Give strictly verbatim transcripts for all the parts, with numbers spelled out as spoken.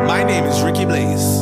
My name is Ricky Blaze.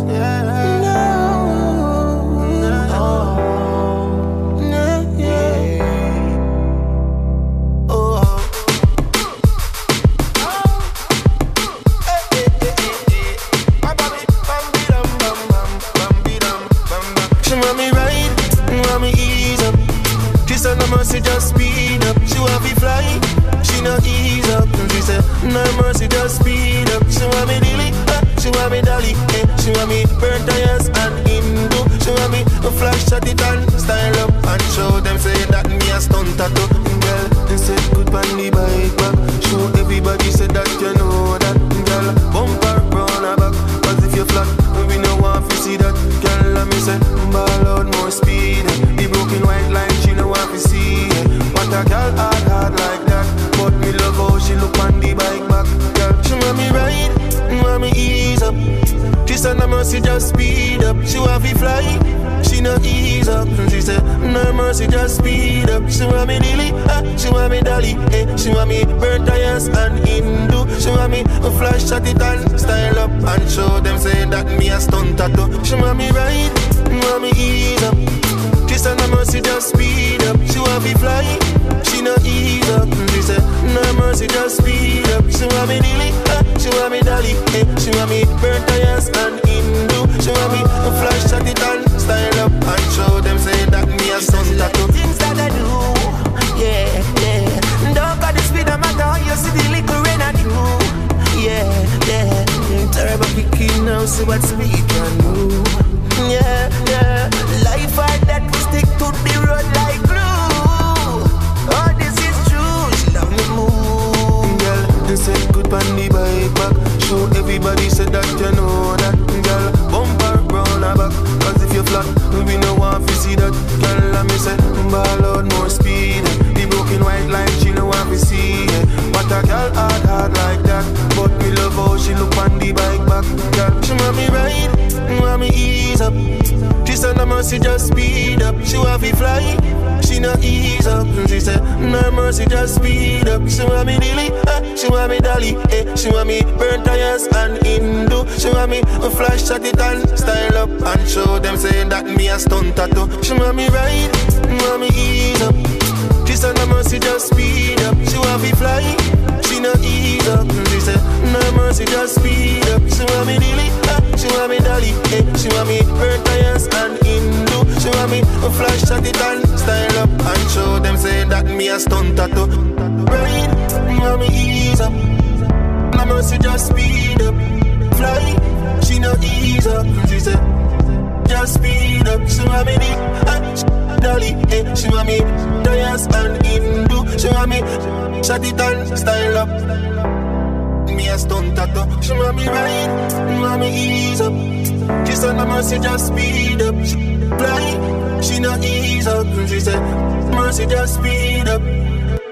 Mercy just speed up, she want me fly, she not ease up. She said, no mercy just speed up. She want me dilly, uh, she want me dolly, eh. She want me burn tires and Hindu. She want me a flash shot it and style up and show them say that me a stunt tattoo. Girl, they say good on the bike back. Show everybody say that you know that. Girl, bumper round her back, cause if you flat, we no want to see that. Girl, let me say, ball out more speed. The broken white line, she no want to see. What a girl hard, hard like that. But me love how she look on the bike back. Girl, she want me ride, want me ease up. She said no mercy just speed up. She want me fly, she no ease up. She said no mercy just speed up. She want me dilly, ah, she want me dolly, eh. She want me burn tires and Hindu. She want me a flash shot it and style up and show them say that me a stunt tattoo. She want me ride, want me ease up. She said no mercy just speed up. She want me fly, she no ease up. She said no mercy just speed up. She want me dilly, ah, she want me dolly, eh. She want me burn tires and Hindu. She want me a flash shot it and style up and show them say that me a stunt tattoo. Things that I do, yeah, yeah. Don't got the speed no matter how you see the little rain I do, yeah, yeah. Terrible picking now, see what speed can do. Yeah, yeah. Life hard that we stick to the road like glue. Oh, this is true. She love me move. Girl, they say good on the bike back. Show everybody say that you know that. Girl, bumper round her back. Cause if you flat, we no want to see that. Girl, let me say, ball out more speed. The broken white line, she no want to see. What a girl hard, hard like that. But me love how she look on the bike back. Girl, she want me ride, want me ease up. She said no mercy just speed up. She want me fly, she no ease up. She said no mercy just speed up. She want me dilly, ah, she want me dolly, eh. She want me burn tires and Hindu. She want me a flash shot it and style up and show them saying that me a stunt tattoo. She want me ride, want me ease up. She said no mercy just speed up. She want me fly, she no ease up. She said no mercy just speed up. She want me dilly, ah, she want me dolly, eh. She want me burn tires and Hindu. She want me a flash shot it and style up and show them say that me a stunt tattoo. Ride, want me ease up. No mercy just speed up. Fly, she no ease up. She said just speed up. She want me dilly, ah, dolly, eh. She want me tires and Hindu. She want me shot it and style up. Me a stunt tattoo. She want me ride, want me ease up. She said no mercy just speed up. She fly, she no ease up. She said mercy just speed up.